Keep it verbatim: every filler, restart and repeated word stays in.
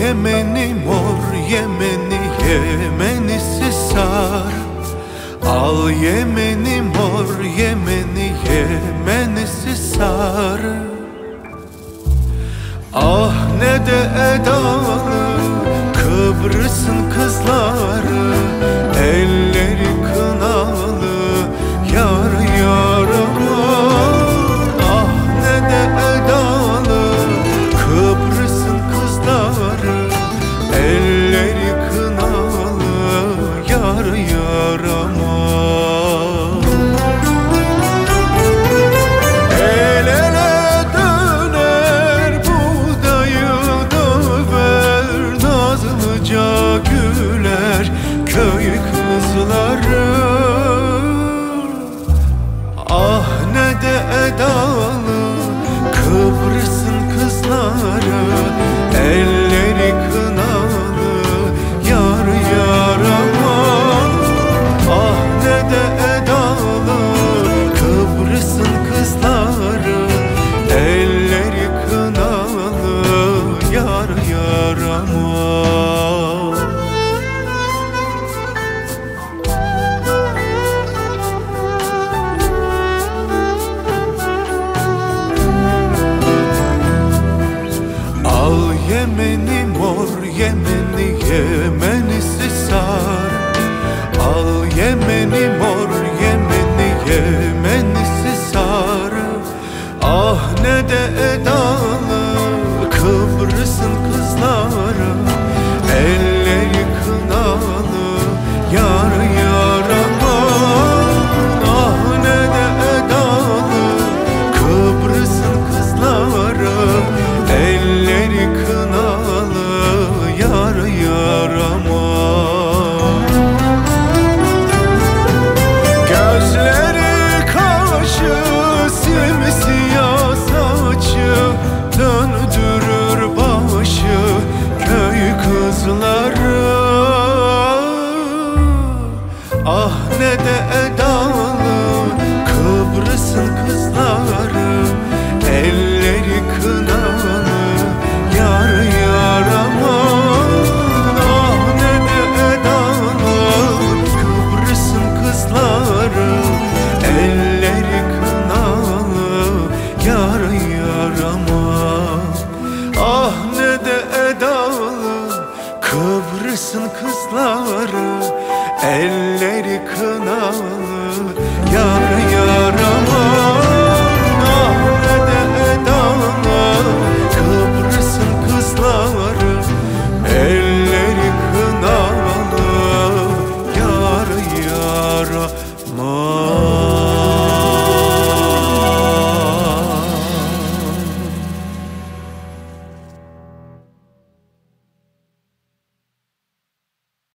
Yemeni mor Yemeni Yemenisi sar. Al Yemeni mor Yemeni Yemenisi sar. Ah ne de edalı Kıbrıs'ın kızları, elleri kınalı yar yar aman. Ah ne de edalı Kıbrıs'ın kızları, elleri kınalı yar yar aman. El ele döner buğdayı döver, nazlıca güler köy kızları. Ah ne de edalı Kıbrıs'ın kızları, elleri kınalı yar yar aman. Ah ne de edalı Kıbrıs'ın kızları, elleri kınalı yar yar aman. Al Yemeni mor Yemeni Yemenisi sar. Al Yemeni mor Yemeni Yemenisi sar. Ah ne de edalı Kıbrıs'ın kızları, elleri kınalı yar yar aman. Ah ne de edalı Kıbrıs'ın kızları, elleri kınalı yar yar aman. Gözleri kaşı simsiyah saçı, döndürür başı köy kızları. Ah ne de